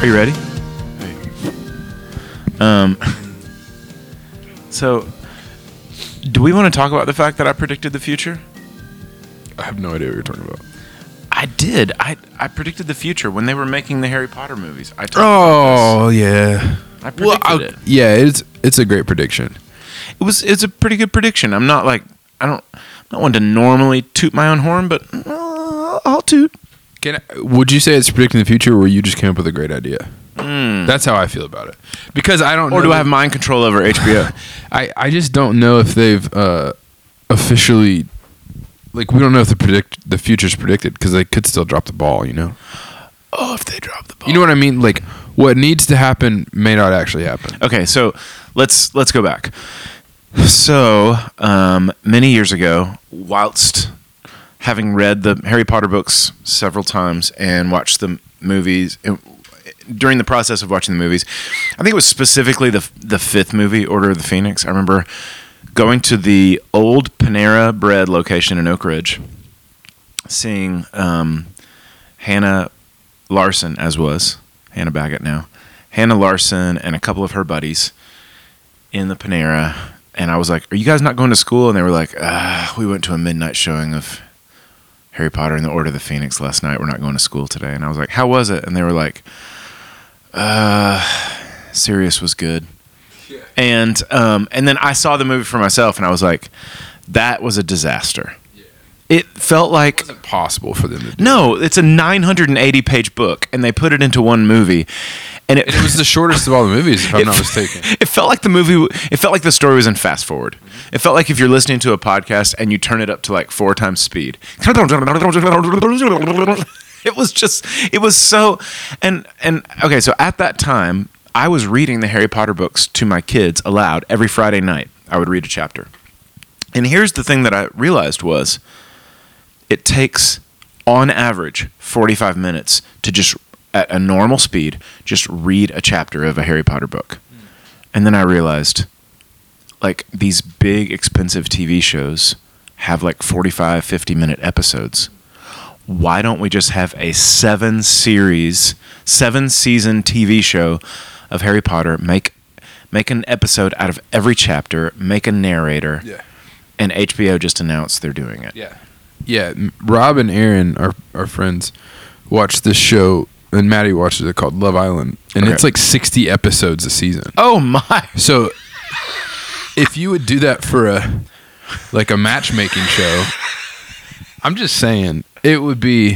Are you ready? Hey. So, do we want to talk about the fact that I predicted the future? I have no idea what you're talking about. I did. I predicted the future when they were making the Harry Potter movies. I talked Oh, about this. yeah. I predicted it. Yeah, it's a great prediction. It's a pretty good prediction. I'm not one to normally toot my own horn, but I'll toot. Would you say it's predicting the future, or you just came up with a great idea? That's how I feel about it. Because I don't know. Or do I have mind control over HBO? I just don't know if they've officially, like, we don't know if the future's predicted, because they could still drop the ball, you know? Oh, if they drop the ball. You know what I mean? Like, what needs to happen may not actually happen. Okay, so let's go back. So, many years ago, whilst having read the Harry Potter books several times and watched the movies, during the process of watching the movies, I think it was specifically the fifth movie, Order of the Phoenix. I remember going to the old Panera Bread location in Oak Ridge, seeing Hannah Larson, Hannah Baggett now, Hannah Larson and a couple of her buddies in the Panera. And I was like, "Are you guys not going to school?" And they were like, "We went to a midnight showing of Harry Potter and the Order of the Phoenix last night. We're not going to school today." And I was like, "How was it?" And they were like, Sirius was good. Yeah. And then I saw the movie for myself, and I was like, that was a disaster. Yeah. It felt like it wasn't possible for them to do. No, it's a 980-page book, and they put it into one movie. And it was the shortest of all the movies, if I'm not mistaken. It felt like the story was in fast forward. Mm-hmm. It felt like if you're listening to a podcast and you turn it up to like 4 times speed. It was so, and okay, so at that time, I was reading the Harry Potter books to my kids aloud every Friday night. I would read a chapter. And here's the thing that I realized was, it takes, on average, 45 minutes to just, at a normal speed, just read a chapter of a Harry Potter book. And then I realized, like, these big, expensive TV shows have like 45, 50-minute episodes. Why don't we just have a 7-season TV show of Harry Potter, make an episode out of every chapter, make a narrator, and HBO just announced they're doing it. Yeah, Rob and Aaron, our friends, watched this show, and Maddie watches it, called Love Island, and it's like 60 episodes a season. Oh my! So if you would do that for a matchmaking show, I'm just saying, it would be.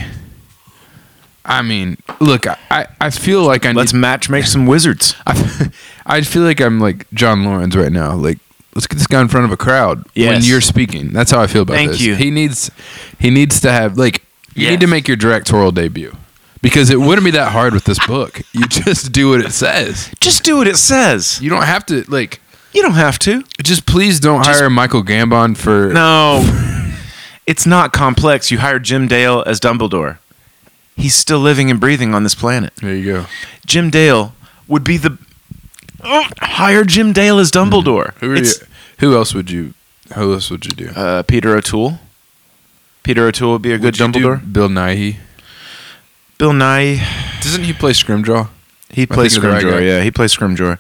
I mean, look, I feel like let's matchmake some wizards. I feel like I'm like John Lawrence right now. Like, let's get this guy in front of a crowd when you're speaking. That's how I feel about this. Thank you. He needs to have, like, you need to make your directorial debut, because it wouldn't be that hard with this book. You just do what it says. Just do what it says. You don't have to, like. You don't have to. Just please don't hire Michael Gambon for. No. It's not complex. You hire Jim Dale as Dumbledore. He's still living and breathing on this planet. There you go. Jim Dale would be the... hire Jim Dale as Dumbledore. Who else would you do? Peter O'Toole. Peter O'Toole would be a good Dumbledore. Bill Nighy. Bill Nighy. Doesn't he play Scrimgeour? He plays Scrimgeour, yeah. He plays Scrimgeour.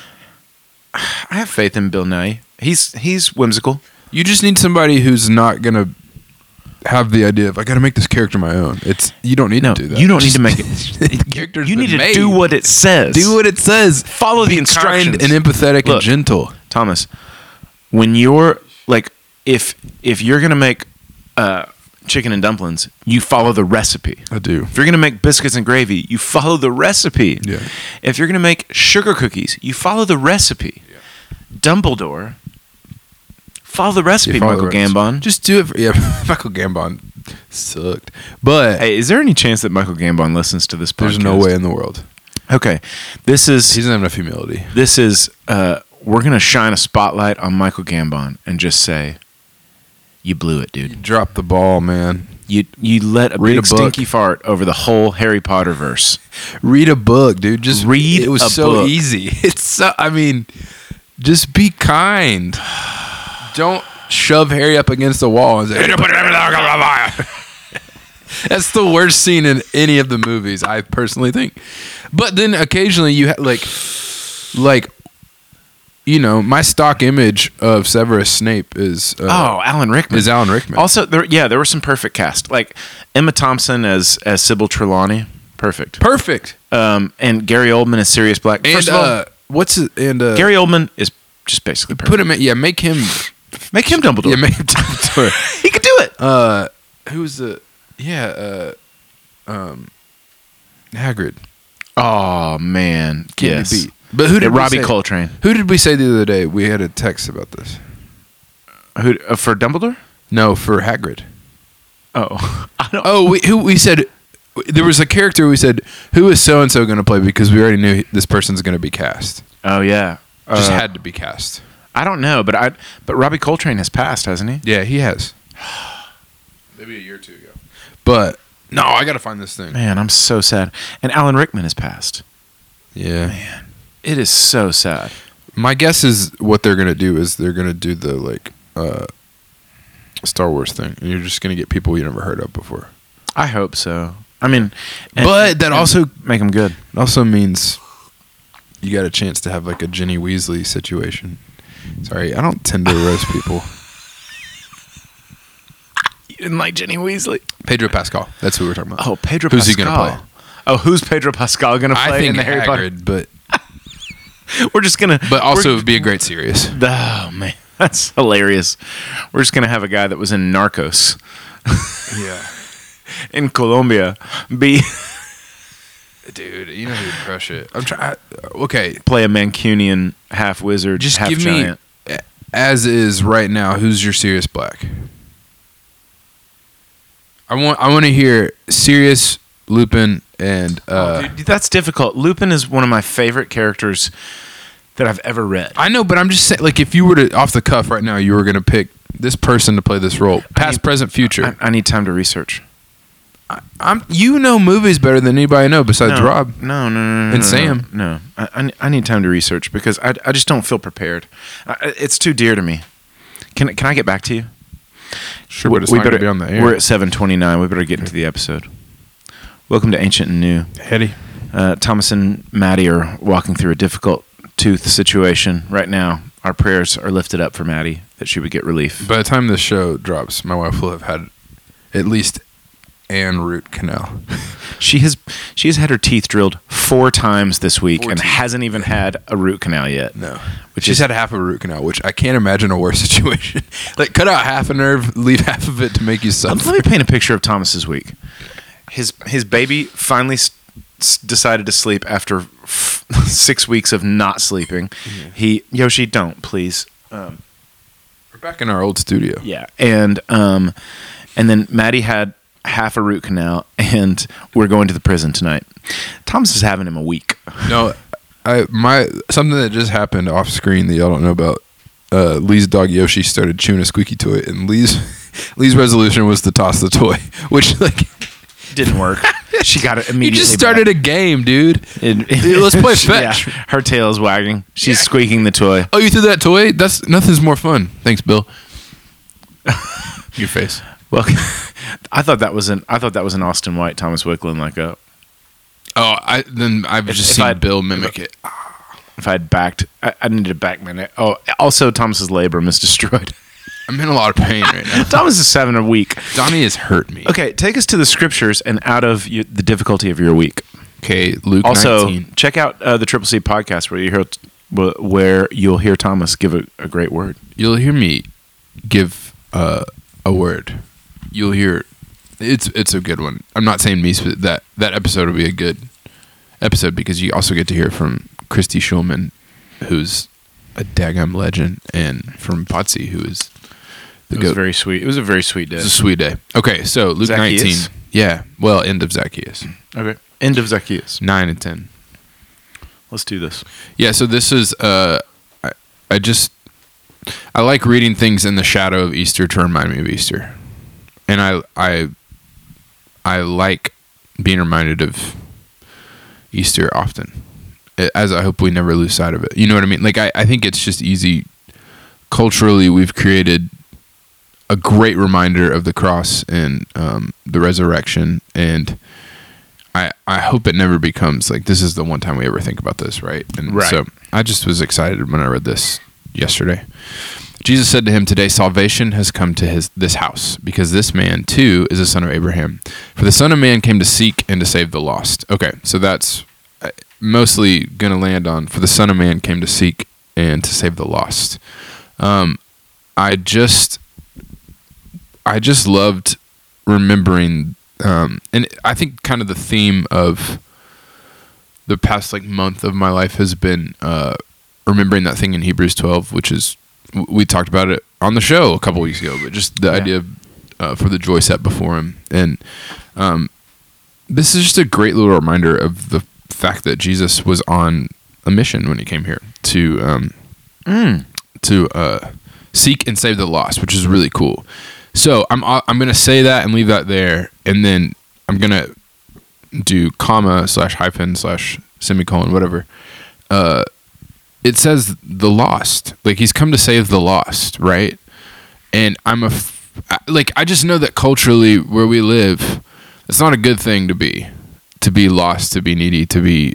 I have faith in Bill Nighy. He's whimsical. You just need somebody who's not going to have the idea of, I got to make this character my own. You don't need to do that. You don't need to make it. You need to do what it says. Do what it says. Follow the instructions. Kind and empathetic and gentle. Thomas, when you're like, if you're gonna make chicken and dumplings, you follow the recipe. I do. If you're gonna make biscuits and gravy, you follow the recipe. Yeah. If you're gonna make sugar cookies, you follow the recipe. Yeah. Dumbledore. Follow the recipe, Michael Gambon. Just do it for... Yeah, Michael Gambon sucked. But... Hey, is there any chance that Michael Gambon listens to this podcast? There's no way in the world. Okay. This is... He doesn't have enough humility. This is... we're going to shine a spotlight on Michael Gambon and just say, you blew it, dude. You dropped the ball, man. You let a big stinky fart over the whole Harry Potter verse. Read a book, dude. Just read. It was so easy. It's so... I mean, just be kind. Don't shove Harry up against the wall and say, That's the worst scene in any of the movies, I personally think. But then occasionally you like, you know, my stock image of Severus Snape is Alan Rickman. Is Alan Rickman. Also, there were some perfect cast, like Emma Thompson as Sybil Trelawney, perfect. And Gary Oldman as Sirius Black. And First of all, Gary Oldman is just basically perfect. Put him in, make him Dumbledore. Yeah, make him Dumbledore. He could do it. Who's the Hagrid. Oh man, Can't be yes. beat. But who did Robbie we say? Coltrane? Who did we say the other day? We had a text about this. Who for Dumbledore? No, for Hagrid. Oh, I don't. Oh, we said there was a character. We said who is so and so going to play because we already knew this person's going to be cast. Oh yeah, Just had to be cast. I don't know, but Robbie Coltrane has passed, hasn't he? Yeah, he has. Maybe a year or two ago. But no, I got to find this thing. Man, I'm so sad. And Alan Rickman has passed. Yeah. Man, it is so sad. My guess is what they're going to do is they're going to do the Star Wars thing, and you're just going to get people you never heard of before. I hope so. I mean, but that also make them good. It also means you got a chance to have like a Ginny Weasley situation. Sorry, I don't tend to roast people. You didn't like Ginny Weasley? Pedro Pascal. That's who we're talking about. Oh, Pedro Who's Pascal. he going to play? Oh, who's Pedro Pascal going to play I think in the Harry Potter? Hagrid, but We're just going to... But also it would be a great series. Oh, man. That's hilarious. We're just going to have a guy that was in Narcos. Yeah. In Colombia. Dude, you know who'd crush it. I'm trying. Okay. Play a Mancunian half wizard, Just half give giant. me, as is right now, who's your Sirius Black? I want to hear Sirius, Lupin, and... Dude, that's difficult. Lupin is one of my favorite characters that I've ever read. I know, but I'm just saying, like, if you were to, off the cuff right now, you were going to pick this person to play this role. Past, present, future. I need time to research. You know movies better than anybody I know besides Rob. No. And Sam. No. I need time to research because I just don't feel prepared. It's too dear to me. Can I get back to you? Sure, but it's not going to be on the air. We're at 7:29. We better get into the episode. Welcome to Ancient and New. Hetty. Thomas and Maddie are walking through a difficult tooth situation right now. Our prayers are lifted up for Maddie that she would get relief. By the time this show drops, my wife will have had at least an root canal. She has had her teeth drilled 4 times this week 4 and teeth. hasn't even had a root canal yet. No. Which She's is had half a root canal, which I can't imagine a worse situation. Like, cut out half a nerve, leave half of it to make you suffer. Let me paint a picture of Thomas's week. His baby finally decided to sleep after 6 weeks of not sleeping. Mm-hmm. Yoshi, don't please. We're back in our old studio. Yeah, and then Maddie had half a root canal, and we're going to the prison tonight. Thomas is having him a week. No, something that just happened off screen that y'all don't know about. Lee's dog Yoshi started chewing a squeaky toy, and Lee's resolution was to toss the toy, which like didn't work. She got it immediately. you just started a game, dude. Let's play fetch. Yeah, her tail is wagging. She's squeaking the toy. Oh, you threw that toy? That's nothing's more fun. Thanks, Bill. Your face. Well, I thought that was an Austin White Thomas Wicklund I've just seen Bill mimic it. If I had backed, I needed to back my neck. Oh, also Thomas's labrum is destroyed. I'm in a lot of pain right now. Thomas is having a week. Donnie has hurt me. Okay, take us to the scriptures and out of the difficulty of your week. Okay, Luke also, 19. check out the Triple C podcast where you'll hear Thomas give a great word. You'll hear me give a word. You'll hear it's a good one. I'm not saying me that episode will be a good episode because you also get to hear from Christy Schulman, who's a daggum legend, and from Potsy, who is the It was goat. very sweet. It was a very sweet day. It was a sweet day. Okay, so Luke Zacchaeus? 19. Yeah, well, end of Zacchaeus. Okay. End of Zacchaeus. 9 and 10. Let's do this. Yeah, so this is I like reading things in the shadow of Easter to remind me of Easter. And I like being reminded of Easter often. As I hope we never lose sight of it. You know what I mean? Like I think it's just easy. Culturally, we've created a great reminder of the cross and the resurrection. And I hope it never becomes like this is the one time we ever think about this, right? And so I just was excited when I read this yesterday. Jesus said to him, "Today salvation has come to this house, because this man too is a son of Abraham. For the Son of Man came to seek and to save the lost." Okay, so that's mostly going to land on, for the Son of Man came to seek and to save the lost. I just loved remembering, and I think kind of the theme of the past like month of my life has been remembering that thing in Hebrews 12, which is, we talked about it on the show a couple weeks ago, but just the idea of, for the joy set before him. And this is just a great little reminder of the fact that Jesus was on a mission when he came here to seek and save the lost, which is really cool. So I'm going to say that and leave that there, and then I'm going to do comma / hyphen / semicolon, whatever. It says the lost, like he's come to save the lost, right? And I just know that culturally where we live, it's not a good thing to be lost, to be needy, to be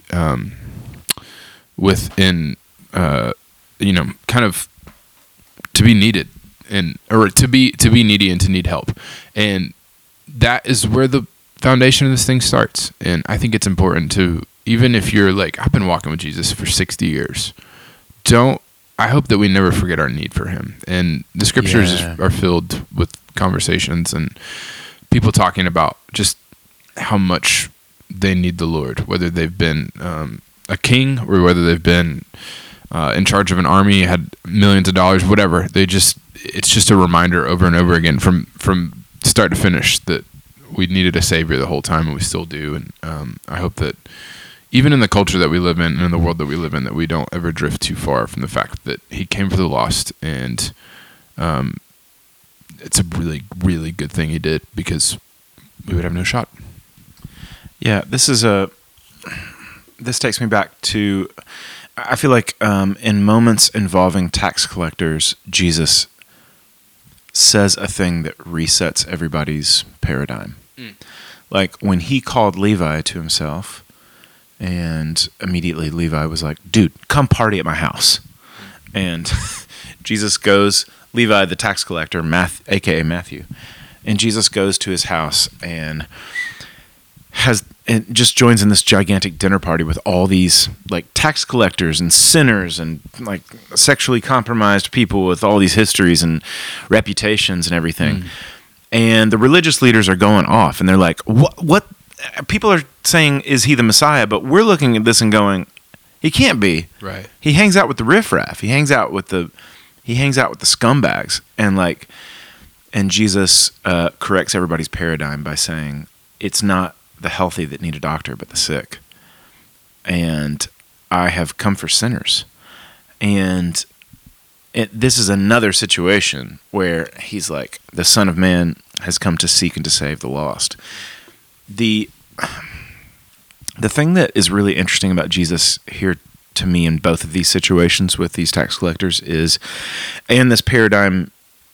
within, kind of to be needed, or to be needy and to need help. And that is where the foundation of this thing starts. And I think it's important to, even if you're like, I've been walking with Jesus for 60 years, I hope that we never forget our need for him. And the scriptures are filled with conversations and people talking about just how much they need the Lord, whether they've been a king or whether they've been in charge of an army, had millions of dollars, whatever. It's just a reminder over and over again from start to finish that we needed a savior the whole time, and we still do. And I hope that even in the culture that we live in and in the world that we live in, that we don't ever drift too far from the fact that he came for the lost. And it's a really, really good thing he did, because we would have no shot. Yeah, this takes me back to, I feel like in moments involving tax collectors, Jesus says a thing that resets everybody's paradigm. Like when he called Levi to himself, and immediately Levi was like, "Dude, come party at my house." And Jesus goes, Levi the tax collector, aka Matthew, and Jesus goes to his house and just joins in this gigantic dinner party with all these like tax collectors and sinners and like sexually compromised people with all these histories and reputations and everything. And the religious leaders are going off, and they're like, what? People are saying, is he the Messiah? But we're looking at this and going, he can't be. Right. He hangs out with the riffraff. He hangs out with the scumbags. And Jesus corrects everybody's paradigm by saying, it's not the healthy that need a doctor, but the sick. And I have come for sinners. And this is another situation where he's like, the Son of Man has come to seek and to save the lost. The thing that is really interesting about Jesus here to me in both of these situations with these tax collectors is, and this paradigm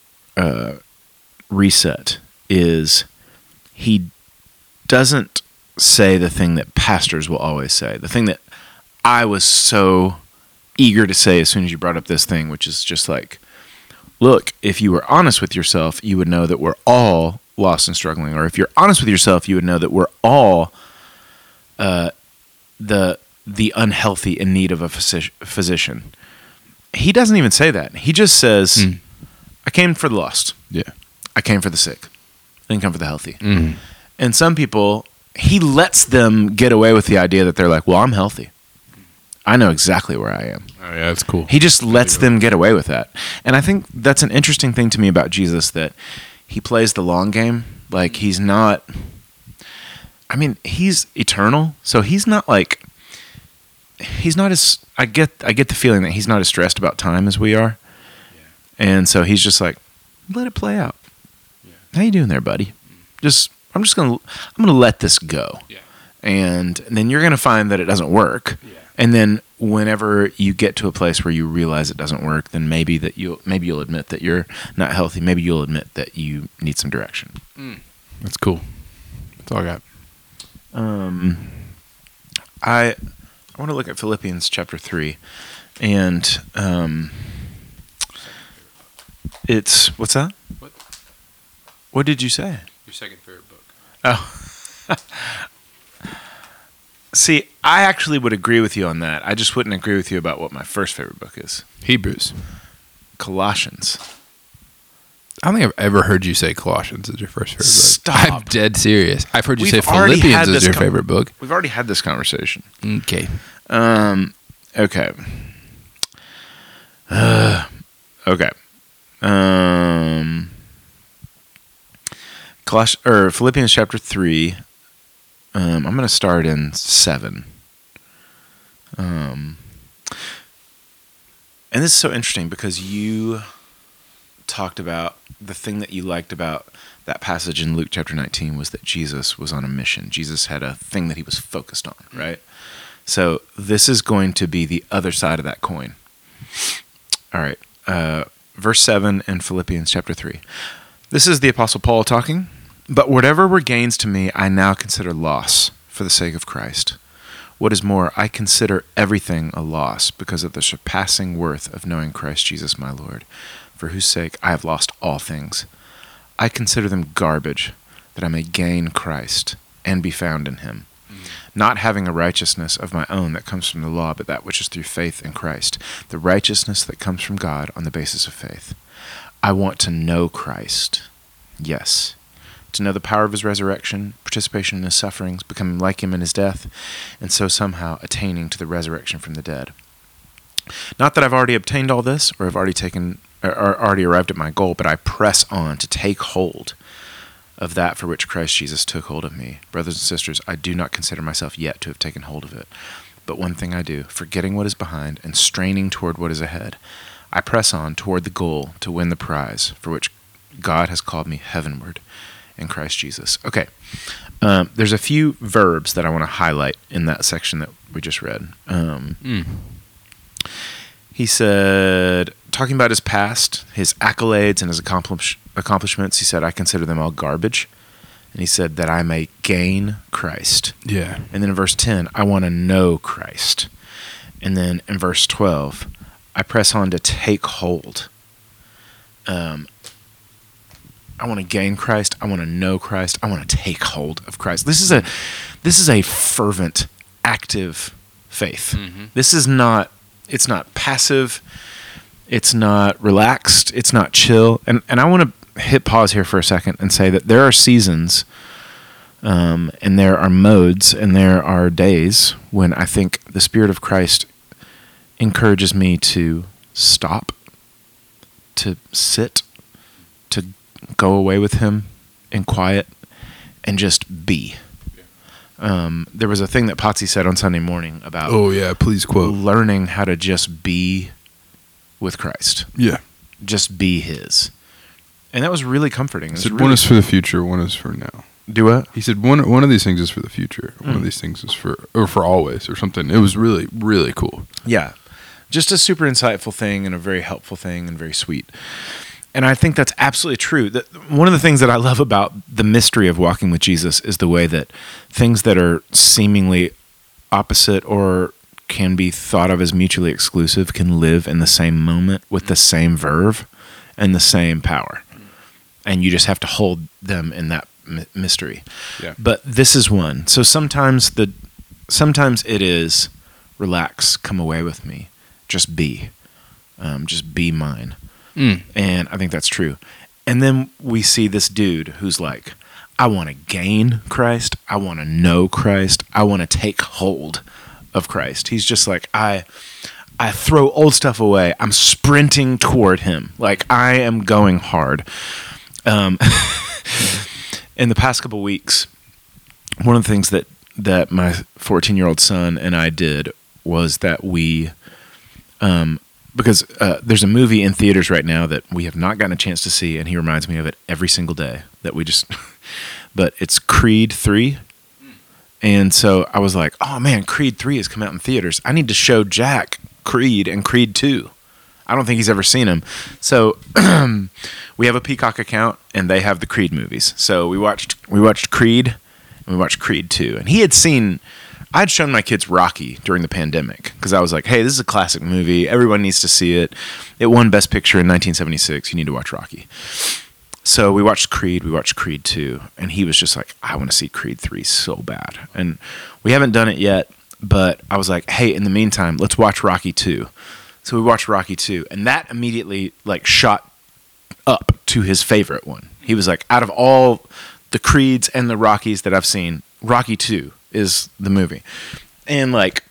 reset, is he doesn't say the thing that pastors will always say. The thing that I was so eager to say as soon as you brought up this thing, which is just like, look, if you were honest with yourself, you would know that we're all lost and struggling. Or if you're honest with yourself, you would know that we're all the unhealthy in need of a physician. He doesn't even say that. He just says, I came for the lost. Yeah. I came for the sick. I didn't come for the healthy. And some people, he lets them get away with the idea that they're like, well, I'm healthy. I know exactly where I am. Oh, yeah, that's cool. He just lets them get away with that. And I think that's an interesting thing to me about Jesus, that he plays the long game. Like, he's not... I mean, he's eternal, so he's not like... He's not as... I get the feeling that he's not as stressed about time as we are. Yeah. And so he's just like, let it play out. Yeah. How you doing there, buddy? I'm gonna let this go. Yeah. And then you're gonna find that it doesn't work. Yeah. And then whenever you get to a place where you realize it doesn't work, then maybe you'll admit that you're not healthy. Maybe you'll admit that you need some direction. That's cool. That's all I got. I want to look at Philippians chapter 3, and it's what's that? What did you say? Your second favorite book. Oh. See, I actually would agree with you on that. I just wouldn't agree with you about what my first favorite book is. Hebrews. Colossians. I don't think I've ever heard you say Colossians is your first favorite book. Stop. I'm dead serious. I've heard you We've say already had Philippians is this your favorite book. We've already had this conversation. Okay. Okay. Okay. Philippians chapter 3. I'm going to start in 7. And this is so interesting because you talked about the thing that you liked about that passage in Luke chapter 19 was that Jesus was on a mission. Jesus had a thing that he was focused on, right? So this is going to be the other side of that coin. All right. Verse 7 in Philippians chapter 3. This is the Apostle Paul talking. But whatever were gains to me, I now consider loss for the sake of Christ. What is more, I consider everything a loss because of the surpassing worth of knowing Christ Jesus my Lord, for whose sake I have lost all things. I consider them garbage, that I may gain Christ and be found in him, not having a righteousness of my own that comes from the law, but that which is through faith in Christ, the righteousness that comes from God on the basis of faith. I want to know Christ, yes, to know the power of his resurrection, participation in his sufferings, becoming like him in his death, and so somehow attaining to the resurrection from the dead. Not that I've already obtained all this, or have already arrived at my goal, but I press on to take hold of that for which Christ Jesus took hold of me. Brothers and sisters, I do not consider myself yet to have taken hold of it. But one thing I do, forgetting what is behind and straining toward what is ahead, I press on toward the goal to win the prize for which God has called me heavenward in Christ Jesus. Okay, there's a few verbs that I want to highlight in that section that we just read. He said, talking about his past, his accolades and his accomplishments, he said, I consider them all garbage. And he said that I may gain Christ. Yeah. And then in verse 10, I want to know Christ. And then in verse 12, I press on to take hold. I want to gain Christ. I want to know Christ. I want to take hold of Christ. This is a fervent, active faith. Mm-hmm. This is not, it's not passive. It's not relaxed. It's not chill. And I want to hit pause here for a second and say that there are seasons and there are modes and there are days when I think the Spirit of Christ encourages me to stop, to sit, to go away with him in quiet and just be. There was a thing that Potsy said on Sunday morning about please quote, learning how to just be with Christ. Yeah. Just be his. And that was really comforting. He said one is for the future, one is for now. Do what? He said one of these things is for the future, one of these things is for always or something. It was really, really cool. Yeah. Just a super insightful thing and a very helpful thing and very sweet. And I think that's absolutely true. One of the things that I love about the mystery of walking with Jesus is the way that things that are seemingly opposite or can be thought of as mutually exclusive can live in the same moment with the same verve and the same power. And you just have to hold them in that mystery. Yeah. But this is one. So sometimes it is relax, come away with me, just be mine. And I think that's true. And then we see this dude who's like, I want to gain Christ. I want to know Christ. I want to take hold of Christ. He's just like, I throw old stuff away. I'm sprinting toward him. Like I am going hard. In the past couple weeks, one of the things that my 14-year-old son and I did was that we, because there's a movie in theaters right now that we have not gotten a chance to see, and he reminds me of it every single day. But it's Creed 3, And so I was like, oh man, Creed 3 has come out in theaters. I need to show Jack Creed and Creed 2. I don't think he's ever seen them. So we have a Peacock account, and they have the Creed movies. So we watched Creed, and we watched Creed 2. And I'd shown my kids Rocky during the pandemic because I was like, hey, this is a classic movie. Everyone needs to see it. It won Best Picture in 1976. You need to watch Rocky. So we watched Creed 2, and he was just like, I want to see Creed 3 so bad. And we haven't done it yet, but I was like, hey, in the meantime, let's watch Rocky 2. So we watched Rocky 2, and that immediately like shot up to his favorite one. He was like, out of all the Creeds and the Rockies that I've seen, Rocky 2 is the movie. And like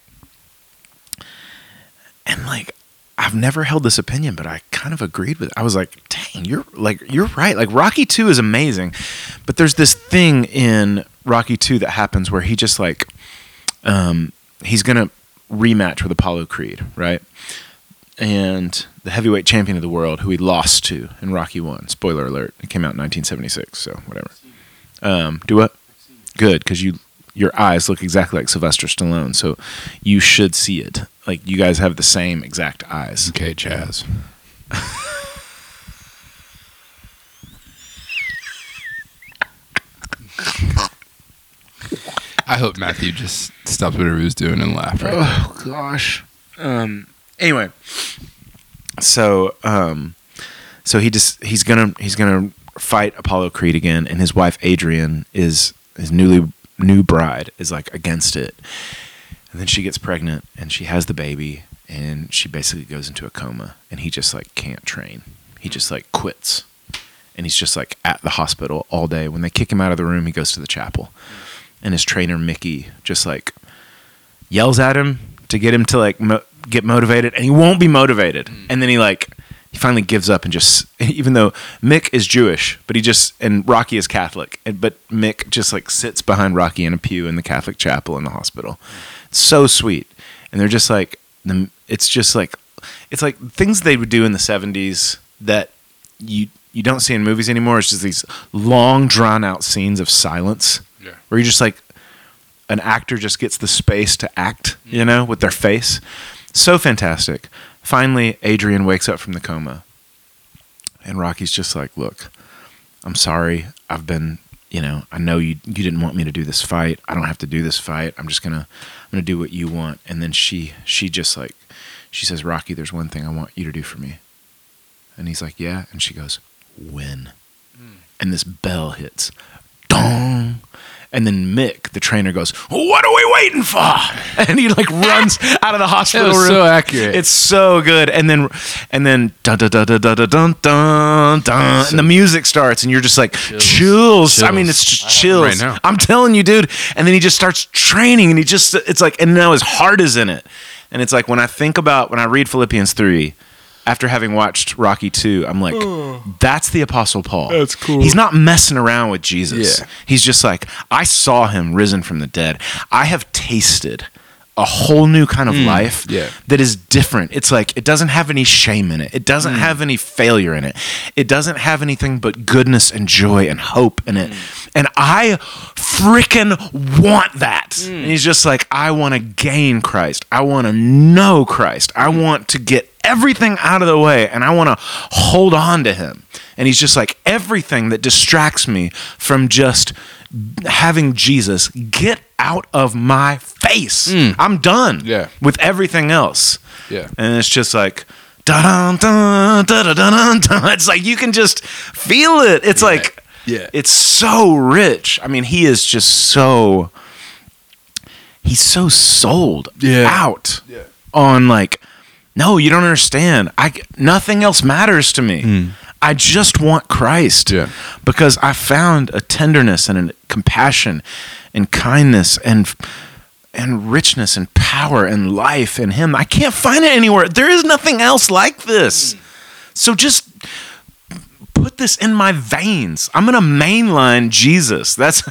I've never held this opinion, but I kind of agreed with it. I was like, dang, you're right. Like Rocky 2 is amazing, but there's this thing in Rocky 2 that happens where he just like, he's going to rematch with Apollo Creed, right? And the heavyweight champion of the world who he lost to in Rocky 1. Spoiler alert. It came out in 1976, so whatever. Do what? Good, because your eyes look exactly like Sylvester Stallone, so you should see it. Like, you guys have the same exact eyes. Okay, Chaz. I hope Matthew just stops whatever he was doing and laughed right now. Gosh. Anyway, so he's gonna fight Apollo Creed again, and his wife Adrian is his new bride is like against it. And then she gets pregnant and she has the baby, and she basically goes into a coma, and he just like can't train. He just like quits, and he's just like at the hospital all day. When they kick him out of the room, he goes to the chapel, and his trainer Mickey just like yells at him to get him to like get motivated, and he won't be motivated. And then he finally gives up and just, even though Mick is Jewish, but and Rocky is Catholic, but Mick just like sits behind Rocky in a pew in the Catholic chapel in the hospital. So sweet. And they're just like, it's like things they would do in the 70s that you don't see in movies anymore. It's just these long drawn out scenes of silence where you just like, an actor just gets the space to act, with their face. So fantastic. Finally, Adrian wakes up from the coma, and Rocky's just like, look, I'm sorry. I've been, I know you didn't want me to do this fight. I don't have to do this fight. I'm gonna do what you want. And then she just like, she says, Rocky, there's one thing I want you to do for me. And he's like, yeah. And she goes, win. And this bell hits. Dong. And then Mick, the trainer, goes, what are we waiting for? And he like runs out of the hospital room. So accurate. It's so good. And then dun dun dun dun dun dun dun dun, and the music starts, and you're just like chills. I mean, it's just chills. Right now. I'm telling you, dude. And then he just starts training, and it's like, and now his heart is in it. And it's like when I read Philippians 3. After having watched Rocky 2, I'm like, that's the Apostle Paul. That's cool. He's not messing around with Jesus. Yeah. He's just like, I saw him risen from the dead. I have tasted a whole new kind of life that is different. It's like, it doesn't have any shame in it. It doesn't have any failure in it. It doesn't have anything but goodness and joy and hope in it. And I freaking want that. And he's just like, I want to gain Christ. I want to know Christ. I want to get everything out of the way, and I want to hold on to him. And he's just like, everything that distracts me from just having Jesus, get out of my face. I'm done with everything else. Yeah. And it's just like, dun dun dun dun dun dun. It's like you can just feel it. It's like, it's so rich. I mean, he is just so, he's so sold out on like, no, you don't understand. Nothing else matters to me. I just want Christ because I found a tenderness and a compassion and kindness and richness and power and life in him. I can't find it anywhere. There is nothing else like this. So just put this in my veins. I'm going to mainline Jesus. Has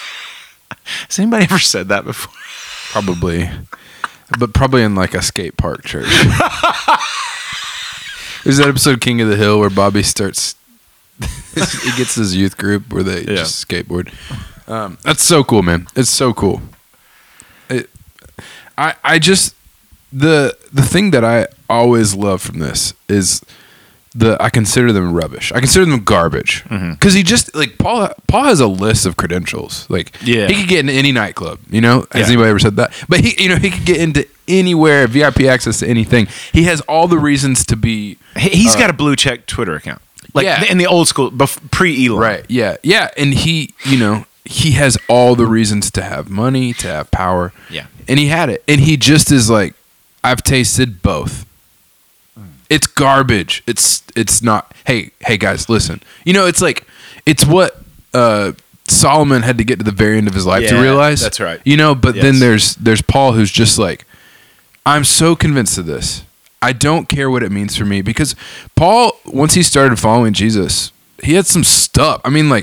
anybody ever said that before? Probably. But probably in like a skate park church. There's that episode King of the Hill where Bobby starts, he gets his youth group where they just skateboard. That's so cool, man. It's so cool. I just the thing that I always love from this is I consider them rubbish. I consider them garbage because he just like Paul has a list of credentials. Like he could get into any nightclub. You know, has anybody ever said that? But he could get into anywhere, VIP access to anything. He has all the reasons to be. He's got a blue check Twitter account, like in the old school, pre-Elon. Right? Yeah, and he has all the reasons to have money, to have power. Yeah, and he had it, and he just is like, I've tasted both. It's garbage. It's not. Hey guys, listen. You know, it's like it's what Solomon had to get to the very end of his life to realize. That's right. You know, but then there's Paul who's just like, I'm so convinced of this. I don't care what it means for me, because Paul, once he started following Jesus, he had some stuff. I mean, like,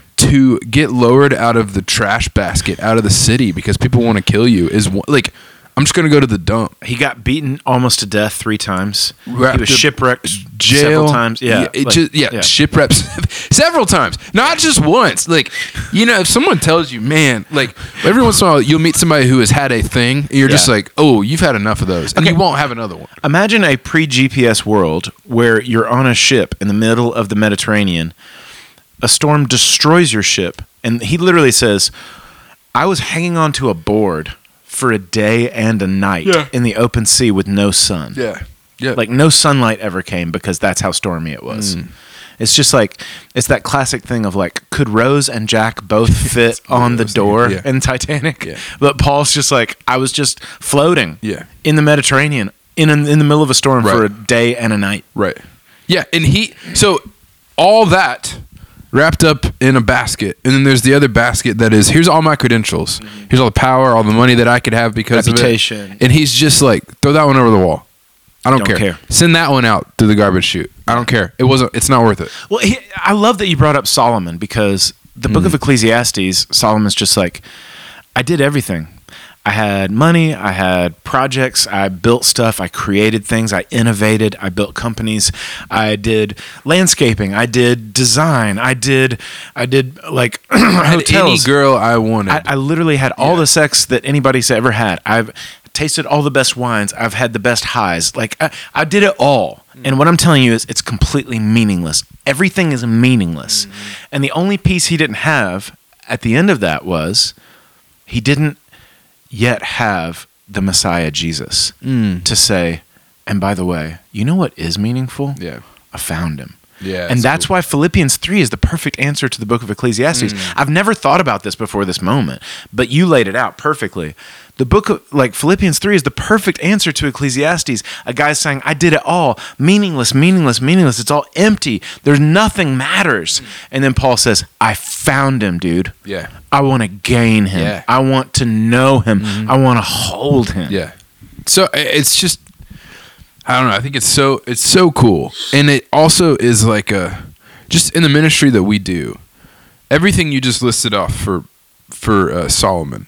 to get lowered out of the trash basket out of the city because people want to kill you is like, I'm just going to go to the dump. He got beaten almost to death 3 times. He was shipwrecked several times. Shipwrecked several times. Not just once. Like, you know, if someone tells you, man, like, every once in a while you'll meet somebody who has had a thing, and you're just like, oh, you've had enough of those, and you won't have another one. Imagine a pre-GPS world where you're on a ship in the middle of the Mediterranean. A storm destroys your ship, and he literally says, I was hanging onto a board for a day and a night in the open sea with no sun. Yeah. Like no sunlight ever came because that's how stormy it was. It's just like, it's that classic thing of like, could Rose and Jack both fit on the door in Titanic? Yeah. But Paul's just like, I was just floating in the Mediterranean in the middle of a storm for a day and a night. Right. Yeah. And so all that wrapped up in a basket, and then there's the other basket that is, here's all my credentials, here's all the power, all the money that I could have because reputation. Of it, and he's just like, throw that one over the wall. I don't care. Send that one out to the garbage chute. I don't care. It's not worth it. Well, I love that you brought up Solomon, because the book of Ecclesiastes, Solomon's just like, I did everything. I had money, I had projects, I built stuff, I created things, I innovated, I built companies, I did landscaping, I did design, I did like hotels. Any girl I wanted. I literally had all the sex that anybody's ever had. I've tasted all the best wines. I've had the best highs. Like I did it all. And what I'm telling you is it's completely meaningless. Everything is meaningless. And the only piece he didn't have at the end of that was he didn't yet have the Messiah Jesus to say, and by the way, you know what is meaningful? Yeah. I found him. Yeah. And that's why Philippians 3 is the perfect answer to the book of Ecclesiastes. I've never thought about this before this moment, but you laid it out perfectly. The book of Philippians 3 is the perfect answer to Ecclesiastes. A guy saying, I did it all. Meaningless, meaningless, meaningless. It's all empty. There's nothing matters. And then Paul says, I found him, dude. Yeah. I want to gain him. Yeah. I want to know him. I want to hold him. Yeah. So it's just, I don't know. I think it's so cool. And it also is like just in the ministry that we do, everything you just listed off for Solomon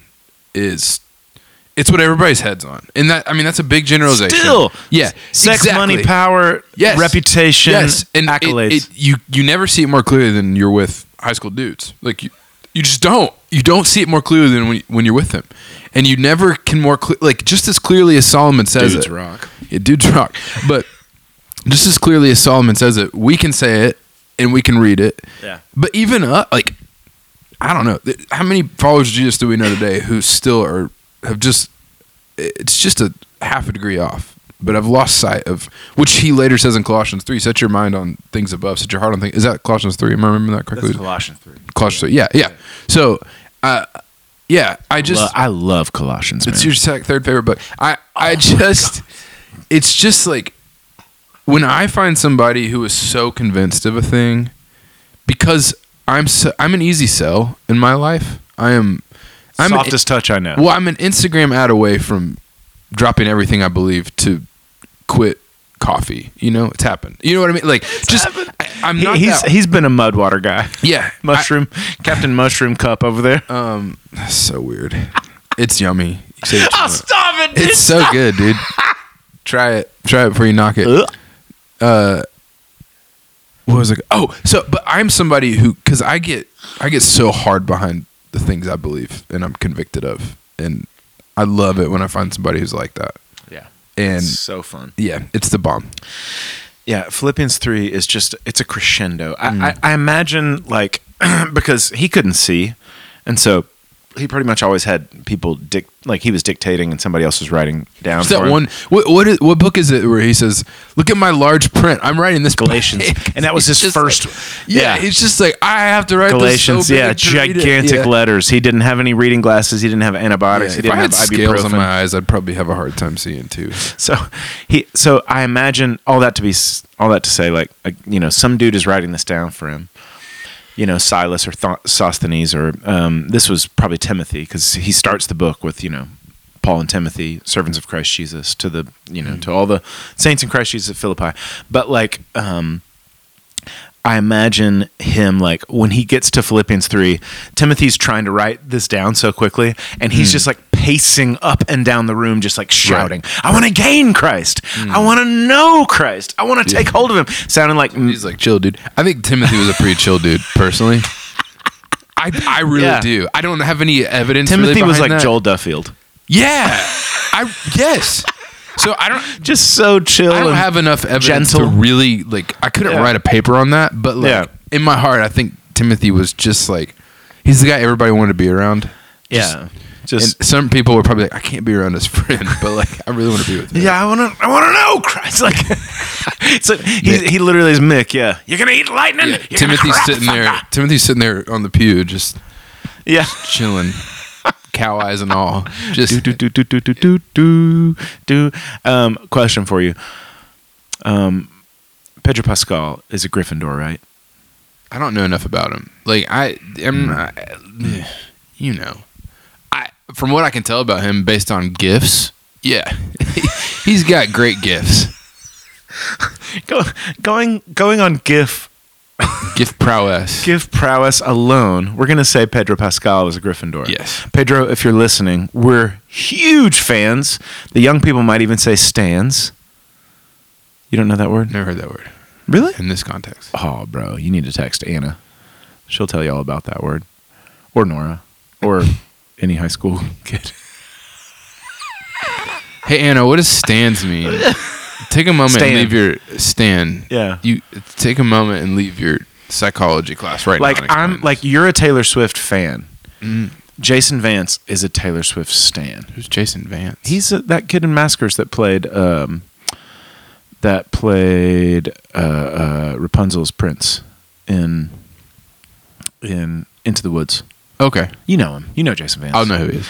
it's what everybody's head's on. And that's a big generalization. Still. Yeah. Sex, exactly. money, power, reputation, and accolades. You never see it more clearly than you're with high school dudes. Like you just don't. You don't see it more clearly than when you're with them. And you never can just as clearly as Solomon says dudes it. rock. Yeah, dudes rock. But just as clearly as Solomon says it, we can say it and we can read it. Yeah. But even I don't know. How many followers of Jesus do we know today who still it's just a half a degree off, but I've lost sight of, which he later says in Colossians 3, set your mind on things above, set your heart on things. Is that Colossians 3? Am I remembering that correctly? That's Colossians 3. Colossians 3, yeah. So, I love Colossians, man. It's your third favorite book. It's just like, when I find somebody who is so convinced of a thing, because I'm an easy sell in my life. Softest touch I know. Well, I'm an Instagram ad away from dropping everything I believe to quit coffee. You know, it's happened. You know what I mean? Like, I'm not. He's been a Mudwater guy. Yeah, Captain Mushroom Cup over there. That's so weird. It's yummy. Stop it! Dude. It's so good, dude. Try it before you knock it. What was it? But I'm somebody who, because I get so hard behind the things I believe and I'm convicted of, and I love it when I find somebody who's like that. Yeah. And It's so fun. yeah, it's the bomb. Yeah, Philippians 3 is just, it's a crescendo. I imagine, like, because he couldn't see, and so he pretty much always had people, he was dictating and somebody else was writing down It's for that him. one. What book is it where he says, "Look at my large print. I'm writing this Galatians. book." And that was his It's just first. like- yeah, it's just like I have to write Galatians, this so big yeah, to read it. gigantic Yeah. letters. He didn't have any reading glasses. He didn't have antibiotics. Yeah, He if I didn't had have scales on ibuprofen. my eyes, I'd probably have a hard time seeing too. So I imagine all that to say, like, some dude is writing this down for him. Silas or Sosthenes, or this was probably Timothy, because he starts the book with Paul and Timothy, servants of Christ Jesus, to the to all the saints in Christ Jesus at Philippi. But like, I imagine him, like, when he gets to Philippians 3, Timothy's trying to write this down so quickly, and he's just like pacing up and down the room, just like shouting, I want to gain Christ. I want to know Christ. I want to take hold of him. Sounding like, He's like, chill, dude. I think Timothy was a pretty chill dude, personally. I really do. I don't have any evidence. Timothy really was behind like that. Joel Duffield. Yeah. Yes. So I Just so chill. don't and have enough evidence gentle. to really, like, I couldn't write a paper on that, but like in my heart, I think Timothy was just like, he's the guy everybody wanted to be around. And some people were probably like, I can't be around his friend, but like, I really want to be with him. I want to know Christ. Like, so he literally is Mick. Yeah, you're gonna eat lightning. Yeah. You're gonna crack Timothy's sitting there on the pew, just Yeah. chilling, cow eyes and all. Just do. Question for you. Pedro Pascal is a Gryffindor, right? I don't know enough about him. Like from what I can tell about him based on gifts, yeah, he's got great gifts. Going on gift prowess alone, we're gonna say Pedro Pascal was a Gryffindor. Yes. Pedro, if you're listening, we're huge fans. The young people might even say stans. You don't know that word? Never heard that word Really? in this context. Oh, bro, you need to text Anna. She'll tell you all about that word. Or Nora. Or any high school kid. Hey Anna, what does stands mean? Take a moment and leave your stand. Yeah. You take a moment and leave your psychology class right Like, now. you're a Taylor Swift fan. Jason Vance is a Taylor Swift stan. Who's Jason Vance? He's that kid in Maskers that played Rapunzel's prince in Into the Woods. Okay. You know him. You know Jason Vance. I'll know who he is.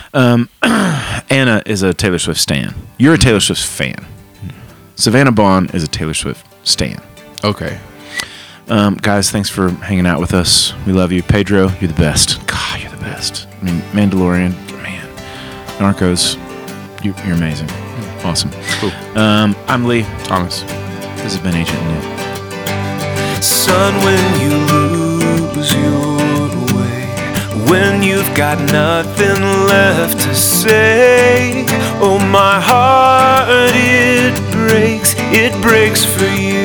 Anna is a Taylor Swift stan. You're a Taylor Swift fan. Savannah Bond is a Taylor Swift stan. Okay. Guys, thanks for hanging out with us. We love you. Pedro, you're the best. God, you're the best. I mean, Mandalorian, man. Narcos, you're amazing. Awesome. Cool. I'm Lee. Thomas. This has been Agent Nick. Son, when you lose your way, when you've got nothing left to say, oh, my heart, it breaks for you.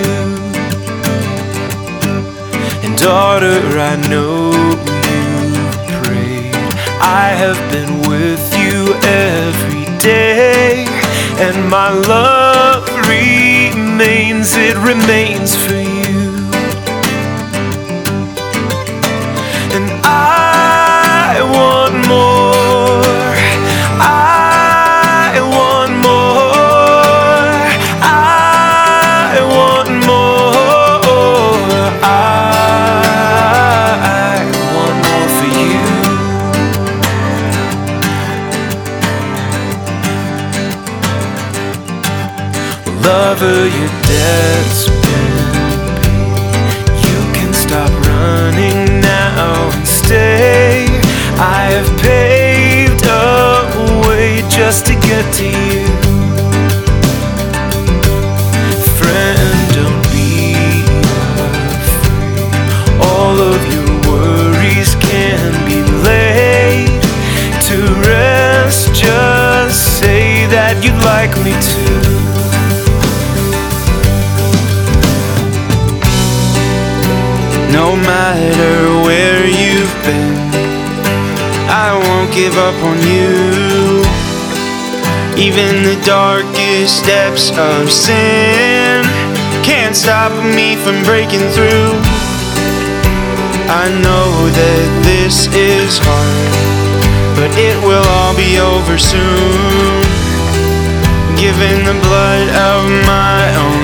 And daughter, I know you've prayed. I have been with you every day, and my love remains, it remains for you. And I want more, I want more, I want more, I want more for you. Lover, your debt's been paid. You can stop running now and stay. I have paved a way just to get to you. Friend, don't be afraid. All of your worries can be laid to rest. Just say that you'd like me to. No matter where you've been, I won't give up on you. Even the darkest depths of sin can't stop me from breaking through. I know that this is hard, but it will all be over soon. Given the blood of my own